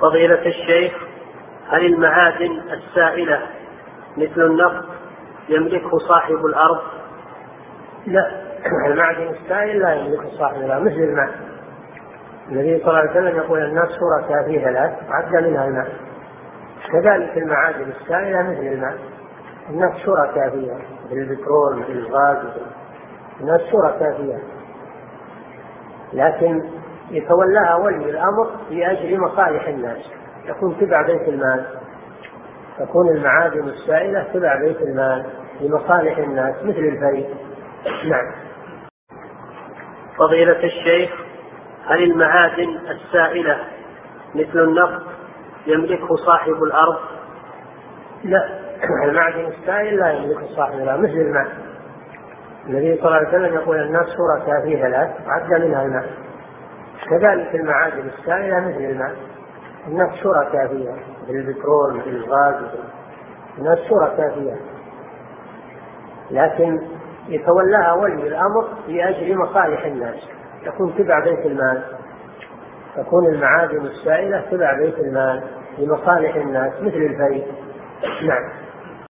فضيلة الشيخ، هل المعادن السائلة مثل النفط يملكه صاحب الأرض؟ لا، المعدن السائل لا يملكه صاحب الأرض مثل الماء. النبي صلى الله عليه وسلم يقول الناس شركاء في ثلاث عد منها الماء، كذلك المعادن السائلة مثل الماء، الناس شركاء فيها مثل البترول مثل الغاز، الناس شركاء فيها، لكن يتولاها ولي الأمر لأجل مصالح الناس، تكون تبع بيت المال، تكون المعادن السائلة تبع بيت المال لمصالح الناس مثل الفيء. نعم. فضيلة الشيخ، هل المعادن السائلة مثل النفط يملكه صاحب الأرض؟ لا، المعدن السائل لا يملكه صاحب الأرض مثل الماء. النبي صلى الله عليه وسلم يقول الناس شركاء في ثلاث عد منها الماء، كذلك المعادن السائلة مثل الماء، الناس شركاء فيها مثل البترول مثل الغاز، الناس شركاء فيها، لكن يتولاها ولي الأمر لأجل مصالح الناس، تكون تبع بيت المال، تكون المعادن السائلة تبع بيت المال لمصالح الناس مثل الفيء. نعم.